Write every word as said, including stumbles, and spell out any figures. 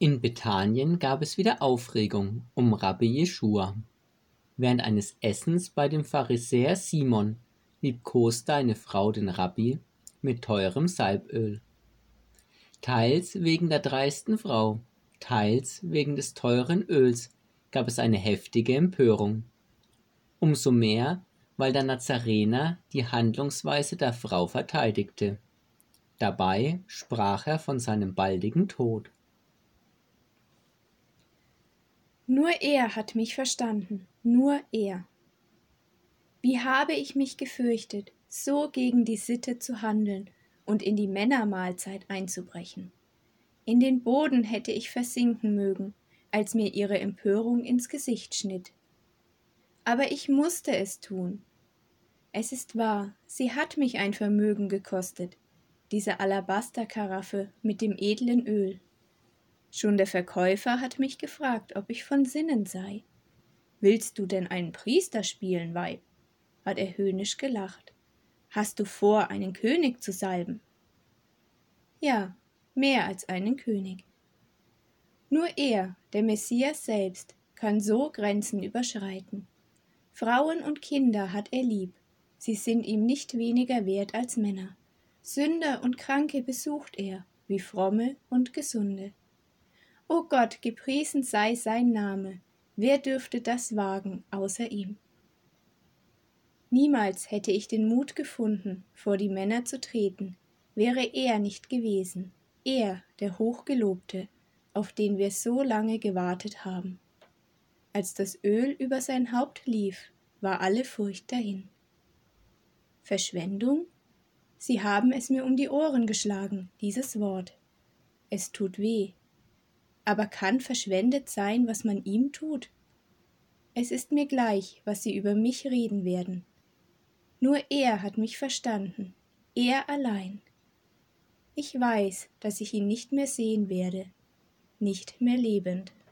In Bethanien gab es wieder Aufregung um Rabbi Jeschua. Während eines Essens bei dem Pharisäer Simon liebkoste eine Frau den Rabbi mit teurem Salböl. Teils wegen der dreisten Frau, teils wegen des teuren Öls gab es eine heftige Empörung. Umso mehr, weil der Nazarener die Handlungsweise der Frau verteidigte. Dabei sprach er von seinem baldigen Tod. Nur er hat mich verstanden, nur er. Wie habe ich mich gefürchtet, so gegen die Sitte zu handeln und in die Männermahlzeit einzubrechen. In den Boden hätte ich versinken mögen, als mir ihre Empörung ins Gesicht schnitt. Aber ich musste es tun. Es ist wahr, sie hat mich ein Vermögen gekostet, diese Alabasterkaraffe mit dem edlen Öl. Schon der Verkäufer hat mich gefragt, ob ich von Sinnen sei. »Willst du denn einen Priester spielen, Weib?« hat er höhnisch gelacht. »Hast du vor, einen König zu salben?« Ja, mehr als einen König. Nur er, der Messias selbst, kann so Grenzen überschreiten. Frauen und Kinder hat er lieb, sie sind ihm nicht weniger wert als Männer. Sünder und Kranke besucht er, wie Fromme und Gesunde. O Gott, gepriesen sei sein Name, wer dürfte das wagen außer ihm? Niemals hätte ich den Mut gefunden, vor die Männer zu treten, wäre er nicht gewesen, er, der Hochgelobte, auf den wir so lange gewartet haben. Als das Öl über sein Haupt lief, war alle Furcht dahin. Verschwendung? Sie haben es mir um die Ohren geschlagen, dieses Wort. Es tut weh. Aber kann verschwendet sein, was man ihm tut? Es ist mir gleich, was sie über mich reden werden. Nur er hat mich verstanden, er allein. Ich weiß, dass ich ihn nicht mehr sehen werde, nicht mehr lebend.